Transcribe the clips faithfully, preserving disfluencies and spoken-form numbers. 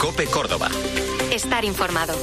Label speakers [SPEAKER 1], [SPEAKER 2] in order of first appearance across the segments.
[SPEAKER 1] COPE Córdoba.
[SPEAKER 2] Estar informado.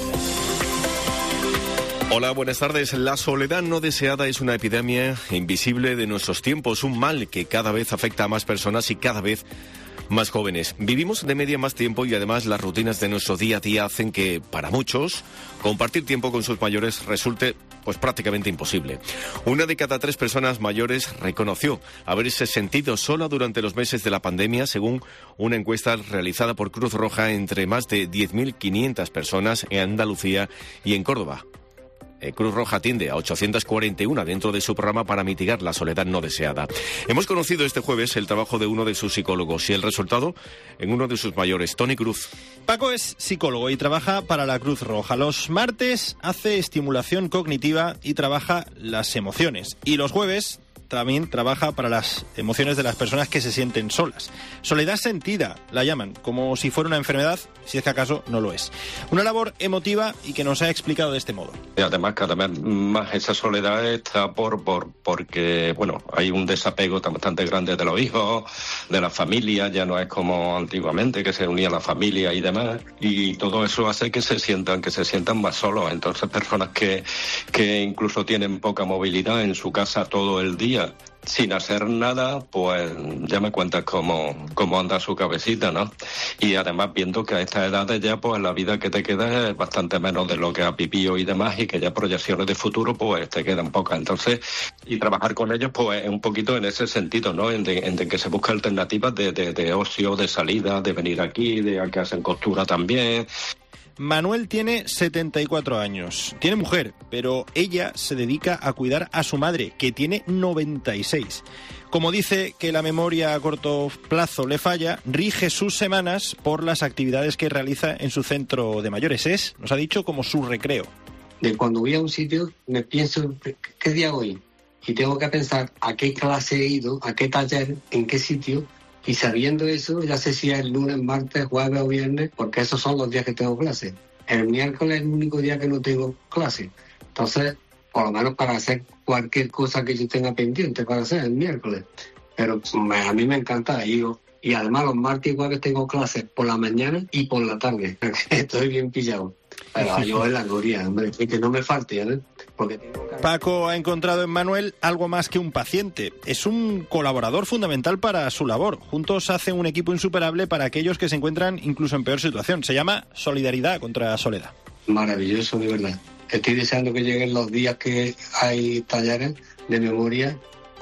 [SPEAKER 3] Hola, buenas tardes. La soledad no deseada es una epidemia invisible de nuestros tiempos, un mal que cada vez afecta a más personas y cada vez más jóvenes. Vivimos de media más tiempo y además las rutinas de nuestro día a día hacen que, para muchos, compartir tiempo con sus mayores resulte pues prácticamente imposible. Una de cada tres personas mayores reconoció haberse sentido sola durante los meses de la pandemia, según una encuesta realizada por Cruz Roja entre más de diez mil quinientas personas en Andalucía y en Córdoba. Cruz Roja atiende a ochocientas cuarenta y uno dentro de su programa para mitigar la soledad no deseada. Hemos conocido este jueves el trabajo de uno de sus psicólogos y el resultado en uno de sus mayores, Tony Cruz.
[SPEAKER 4] Paco es psicólogo y trabaja para la Cruz Roja. Los martes hace estimulación cognitiva y trabaja las emociones. Y los jueves también trabaja para las emociones de las personas que se sienten solas. Soledad sentida, la llaman, como si fuera una enfermedad, si es que acaso no lo es. Una labor emotiva y que nos ha explicado de este modo.
[SPEAKER 5] Y además, cada vez más esa soledad está por, por porque, bueno, hay un desapego bastante grande de los hijos, de la familia, ya no es como antiguamente, que se unía la familia y demás, y todo eso hace que se sientan, que se sientan más solos. Entonces, personas que, que incluso tienen poca movilidad en su casa todo el día, sin hacer nada, pues ya me cuentas cómo, cómo anda su cabecita, ¿no? Y además viendo que a estas edades ya, pues la vida que te queda es bastante menos de lo que has vivido y demás, y que ya proyecciones de futuro, pues te quedan pocas. Entonces, y trabajar con ellos, pues es un poquito en ese sentido, ¿no? En de, en de que se busca alternativas de, de, de ocio, de salida, de venir aquí, de que hacen costura también.
[SPEAKER 4] Manuel tiene setenta y cuatro años. Tiene mujer, pero ella se dedica a cuidar a su madre, que tiene noventa y seis. Como dice que la memoria a corto plazo le falla, rige sus semanas por las actividades que realiza en su centro de mayores. Es, nos ha dicho, como su recreo.
[SPEAKER 6] De cuando voy a un sitio, me pienso, ¿qué día voy? Y tengo que pensar a qué clase he ido, a qué taller, en qué sitio. Y sabiendo eso, ya sé si es el lunes, martes, jueves o viernes, porque esos son los días que tengo clase. El miércoles es el único día que no tengo clase. Entonces, por lo menos para hacer cualquier cosa que yo tenga pendiente para hacer el miércoles. Pero me, a mí me encanta ir. Y además los martes y jueves tengo clases por la mañana y por la tarde. Estoy bien pillado. Pero yo en la gloria, hombre, y que no me falte, ¿eh? Porque tengo que...
[SPEAKER 4] Paco ha encontrado en Manuel algo más que un paciente. Es un colaborador fundamental para su labor. Juntos hacen un equipo insuperable para aquellos que se encuentran incluso en peor situación. Se llama Solidaridad contra Soledad.
[SPEAKER 6] Maravilloso, de verdad. Estoy deseando que lleguen los días que hay talleres de memoria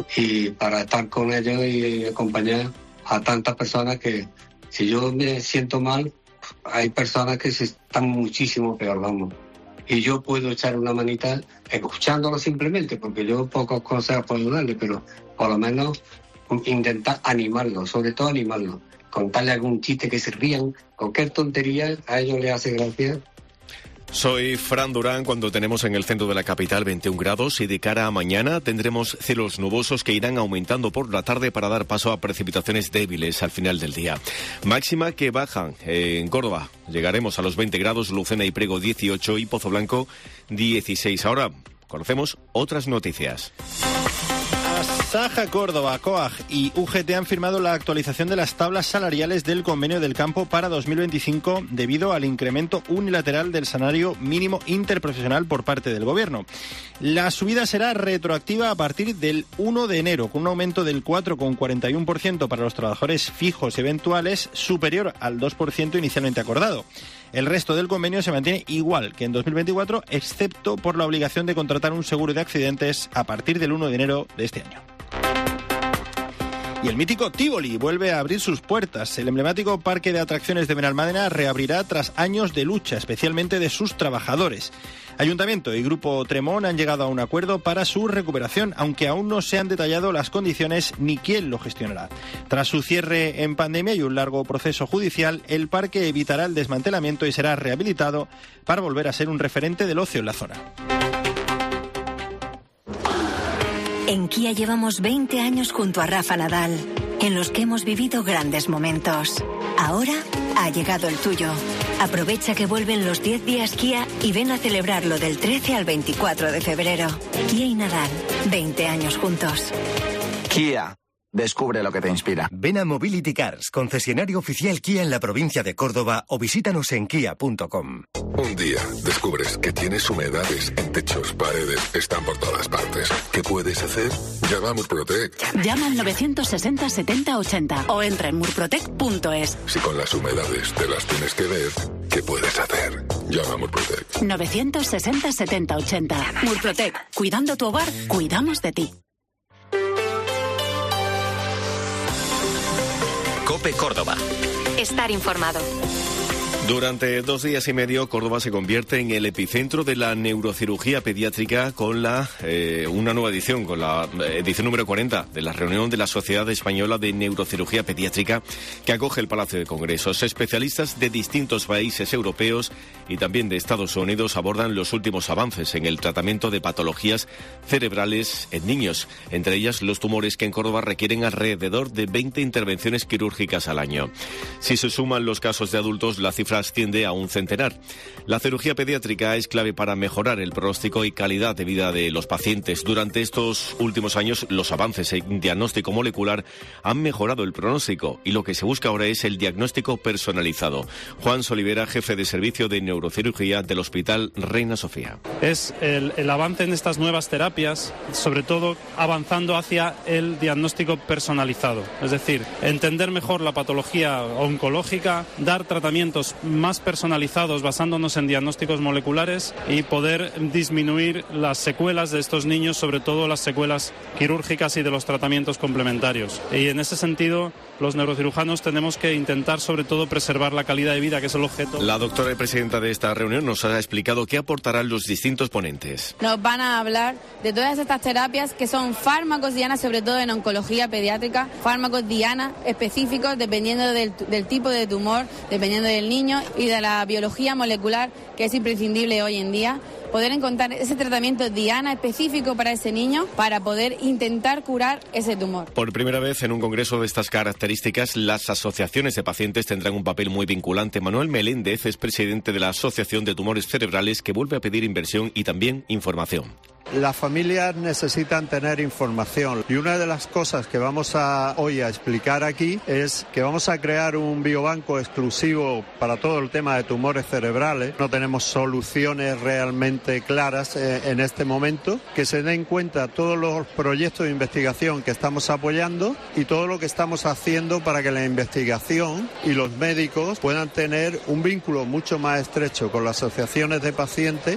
[SPEAKER 6] y para estar con ellos y acompañar a tantas personas que, si yo me siento mal, hay personas que se están muchísimo peor, vamos. Y yo puedo echar una manita escuchándolo simplemente, porque yo pocos consejos puedo darle, pero por lo menos intentar animarlo, sobre todo animarlo. Contarle algún chiste que se rían, cualquier tontería, a ellos les hace gracia.
[SPEAKER 3] Soy Fran Durán. Cuando tenemos en el centro de la capital veintiún grados y de cara a mañana tendremos cielos nubosos que irán aumentando por la tarde para dar paso a precipitaciones débiles al final del día. Máxima que bajan en Córdoba. Llegaremos a los veinte grados, Lucena y Priego dieciocho y Pozo Blanco dieciséis. Ahora conocemos otras noticias.
[SPEAKER 4] Saja Córdoba, COAG y U G T han firmado la actualización de las tablas salariales del convenio del campo para dos mil veinticinco debido al incremento unilateral del salario mínimo interprofesional por parte del Gobierno. La subida será retroactiva a partir del uno de enero, con un aumento del cuatro coma cuarenta y uno por ciento para los trabajadores fijos y eventuales, superior al dos por ciento inicialmente acordado. El resto del convenio se mantiene igual que en dos mil veinticuatro, excepto por la obligación de contratar un seguro de accidentes a partir del uno de enero de este año. Y el mítico Tívoli vuelve a abrir sus puertas. El emblemático parque de atracciones de Benalmádena reabrirá tras años de lucha, especialmente de sus trabajadores. Ayuntamiento y Grupo Tremón han llegado a un acuerdo para su recuperación, aunque aún no se han detallado las condiciones ni quién lo gestionará. Tras su cierre en pandemia y un largo proceso judicial, el parque evitará el desmantelamiento y será rehabilitado para volver a ser un referente del ocio en la zona.
[SPEAKER 2] En Kia llevamos veinte años junto a Rafa Nadal, en los que hemos vivido grandes momentos. Ahora ha llegado el tuyo. Aprovecha que vuelven los diez días Kia y ven a celebrarlo del trece al veinticuatro de febrero. Kia y Nadal, veinte años juntos.
[SPEAKER 7] Kia,
[SPEAKER 1] Descubre lo que te inspira.
[SPEAKER 7] Ven a Mobility Cars, concesionario oficial Kia en la provincia de Córdoba, o visítanos en kia punto com.
[SPEAKER 8] Un día descubres que tienes humedades en techos, paredes, están por todas partes. ¿Qué puedes hacer? Llama a Murprotec.
[SPEAKER 9] Llama al novecientos sesenta setenta ochenta o entra en murprotec punto es.
[SPEAKER 8] Si con las humedades te las tienes que ver, ¿qué puedes hacer? Llama a Murprotec.
[SPEAKER 9] novecientos sesenta setenta ochenta. Murprotec. Cuidando tu hogar, cuidamos de ti.
[SPEAKER 7] COPE Córdoba.
[SPEAKER 2] Estar informado.
[SPEAKER 3] Durante dos días y medio, Córdoba se convierte en el epicentro de la neurocirugía pediátrica con la eh, una nueva edición, con la edición número cuarenta de la reunión de la Sociedad Española de Neurocirugía Pediátrica que acoge el Palacio de Congresos. Especialistas de distintos países europeos y también de Estados Unidos abordan los últimos avances en el tratamiento de patologías cerebrales en niños, entre ellas los tumores que en Córdoba requieren alrededor de veinte intervenciones quirúrgicas al año. Si se suman los casos de adultos, la cifra asciende a un centenar. La cirugía pediátrica es clave para mejorar el pronóstico y calidad de vida de los pacientes. Durante estos últimos años, los avances en diagnóstico molecular han mejorado el pronóstico y lo que se busca ahora es el diagnóstico personalizado. Juan Solivera, jefe de servicio de neurocirugía del Hospital Reina Sofía.
[SPEAKER 10] Es el, el avance en estas nuevas terapias, sobre todo avanzando hacia el diagnóstico personalizado. Es decir, entender mejor la patología oncológica, dar tratamientos más personalizados basándonos en diagnósticos moleculares y poder disminuir las secuelas de estos niños, sobre todo las secuelas quirúrgicas y de los tratamientos complementarios. Y en ese sentido, los neurocirujanos tenemos que intentar sobre todo preservar la calidad de vida, que es el objeto.
[SPEAKER 3] La doctora y presidenta de esta reunión nos ha explicado qué aportarán los distintos ponentes.
[SPEAKER 11] Nos van a hablar de todas estas terapias que son fármacos diana, sobre todo en oncología pediátrica, fármacos diana específicos dependiendo del, del tipo de tumor, dependiendo del niño y de la biología molecular, que es imprescindible hoy en día. Poder encontrar ese tratamiento diana específico para ese niño para poder intentar curar ese tumor.
[SPEAKER 3] Por primera vez en un congreso de estas características, las asociaciones de pacientes tendrán un papel muy vinculante. Manuel Meléndez es presidente de la Asociación de Tumores Cerebrales, que vuelve a pedir inversión y también información.
[SPEAKER 12] Las familias necesitan tener información y una de las cosas que vamos a hoy a explicar aquí es que vamos a crear un biobanco exclusivo para todo el tema de tumores cerebrales. No tenemos soluciones realmente claras eh, en este momento, que se den cuenta todos los proyectos de investigación que estamos apoyando y todo lo que estamos haciendo para que la investigación y los médicos puedan tener un vínculo mucho más estrecho con las asociaciones de pacientes.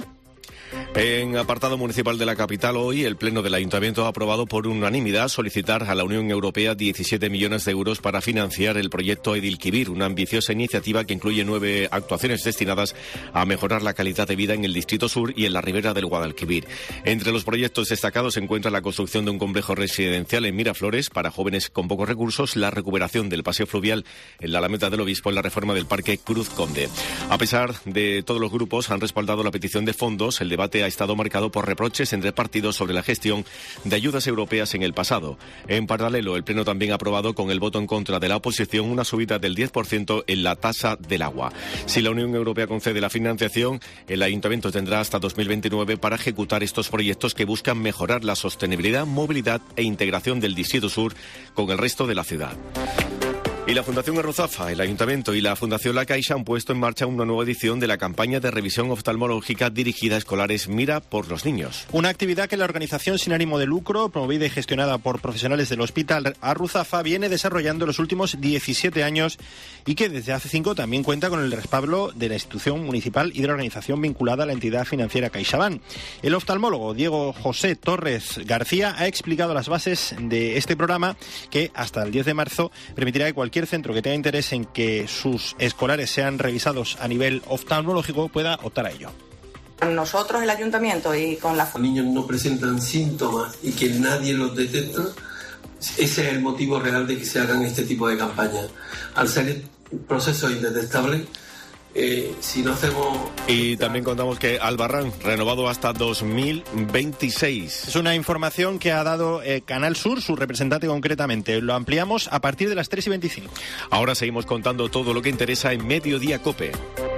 [SPEAKER 3] En apartado municipal de la capital, hoy el Pleno del Ayuntamiento ha aprobado por unanimidad solicitar a la Unión Europea diecisiete millones de euros para financiar el proyecto Edilquibir, una ambiciosa iniciativa que incluye nueve actuaciones destinadas a mejorar la calidad de vida en el Distrito Sur y en la ribera del Guadalquivir. Entre los proyectos destacados se encuentra la construcción de un complejo residencial en Miraflores para jóvenes con pocos recursos, la recuperación del paseo fluvial en la Alameda del Obispo y la reforma del Parque Cruz Conde. A pesar de todos los grupos han respaldado la petición de fondos, el debate ha estado marcado por reproches entre partidos sobre la gestión de ayudas europeas en el pasado. En paralelo, el Pleno también ha aprobado con el voto en contra de la oposición una subida del diez por ciento en la tasa del agua. Si la Unión Europea concede la financiación, el Ayuntamiento tendrá hasta dos mil veintinueve para ejecutar estos proyectos que buscan mejorar la sostenibilidad, movilidad e integración del Distrito Sur con el resto de la ciudad. Y la Fundación Arruzafa, el Ayuntamiento y la Fundación La Caixa han puesto en marcha una nueva edición de la campaña de revisión oftalmológica dirigida a escolares Mira por los Niños.
[SPEAKER 4] Una actividad que la organización sin ánimo de lucro, promovida y gestionada por profesionales del Hospital Arruzafa, viene desarrollando en los últimos diecisiete años y que desde hace cinco también cuenta con el respaldo de la institución municipal y de la organización vinculada a la entidad financiera CaixaBank. El oftalmólogo Diego José Torres García ha explicado las bases de este programa que hasta el diez de marzo permitirá que cualquier Cualquier centro que tenga interés en que sus escolares sean revisados a nivel oftalmológico pueda optar a ello.
[SPEAKER 13] Nosotros, el ayuntamiento y con la...
[SPEAKER 14] Los niños no presentan síntomas y que nadie los detecta, ese es el motivo real de que se hagan este tipo de campañas. Al ser procesos indetectables, Eh, si no hacemos...
[SPEAKER 3] Y también contamos que Albarrán, renovado hasta dos mil veintiséis.
[SPEAKER 4] Es una información que ha dado eh, Canal Sur, su representante concretamente. Lo ampliamos a partir de las tres y veinticinco.
[SPEAKER 3] Ahora seguimos contando todo lo que interesa en Mediodía COPE.